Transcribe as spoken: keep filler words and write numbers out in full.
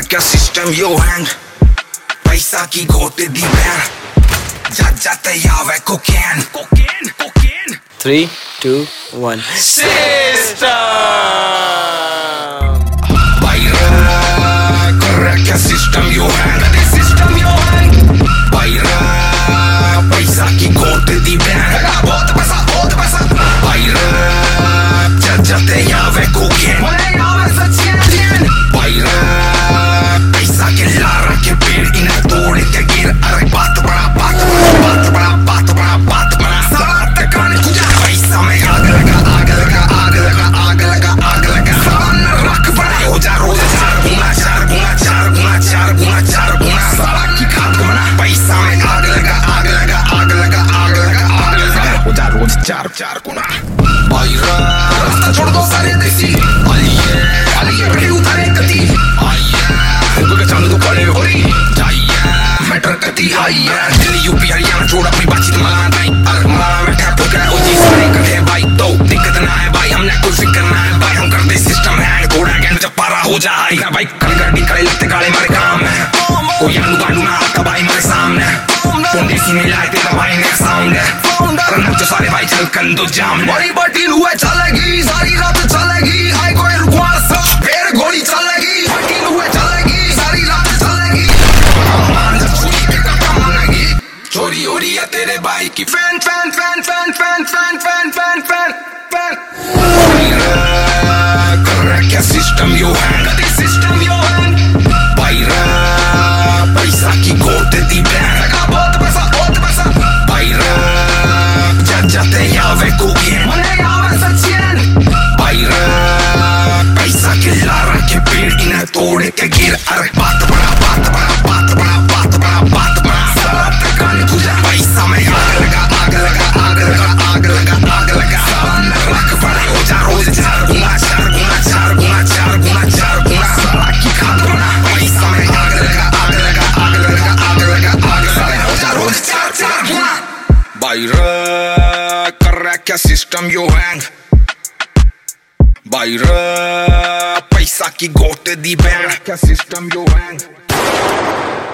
क्या सिस्टम यो हैंग पैसा की गोते दी बैन जा जाते यावे cocaine cocaine cocaine three two one system बाइरा कर क्या सिस्टम यो हैंग सिस्टम यो हैंग बाइरा पैसा की गोते दी बैन बहुत पैसा बहुत पैसा बाइरा जा जाते यावे कोकेन बाइरा पैसा के लारा के पेड़ इन्हें तोड़े के गिर अरे बात बड़ा बात बड़ा बात बड़ा बात बड़ा बात बड़ा सारा टकाने तुझे पैसा में आग लगा आग लगा आग लगा आग लगा आग लगा सारा रख बड़ा हो जा रोज चार गुना चार गुना चार गुना चार गुना चार गुना सारा की खाद बना पैसा में आग लगा आग लगा आग लगा आग लगा आग लगा हो जा रोज चार चार गुना बाइरा रास्ता छोड़ दो सारे देसी आइए आइए बड़े उतारे कती आइए चालू तो पड़े हो रही जाइए मैटर कती आइए दिल्ली यूपी हरियाणा छोड़ अपनी बातचीत मलाना नहीं अरे मलाना में ठहर ठोकर ओ जी सारे कटे भाई तो दिक्कत ना है भाई हमने कुछ फिक्र ना है भाई हम करते सिस्टम है घोड़ा गैंड जब पारा हो जाए ना भाई कल गड्डी खड़े लगते गाड़े मारे काम है कोई आलू बालू ना आता भाई मेरे सामने पुंडेसी में लाए तेरा भाई ने साउंड है रन जो सारे भाई चल कंदो जाम बड़ी बटी हुए चलेगी सारी रात चलेगी आई कोई रुकवा सा फिर गोली चलेगी बटी हुए चलेगी सारी रात चलेगी मान जा चोरी के कदम मानेगी चोरी हो रही है तेरे भाई की fan fan fan fan fan fan fan fan fan fan कर क्या सिस्टम यो हैंग सिस्टम यो हैंग बाइरा पैसा की गोते दी बैन लगा बहुत पैसा बहुत पैसा बाइरा जा जाते यावे कोकेन मने यावे सचिन बाइरा पैसा के लारा के पेड़ इन्हें तोड़े के गिर अरे बात बड़ा बात बड़ा बात बड़ा बात बड़ा बात बड़ा सारा टकाने तुझे पैसा में आग लगा आग लगा आग लगा आग लगा आग लगा सारा रख बड़ा हो जा रोज चार गुना चार गुना चार गुना चार गुना चार गुना सारा की खाद बना पैसा में आग लगा आग लगा आग लगा आग लगा आग लगा हो जा रोज चार चार गुना बाइरा कर रहा क्या सिस्टम यो हैंग बाइरा पैसा की गोते दी बैन क्या सिस्टम यो हैंग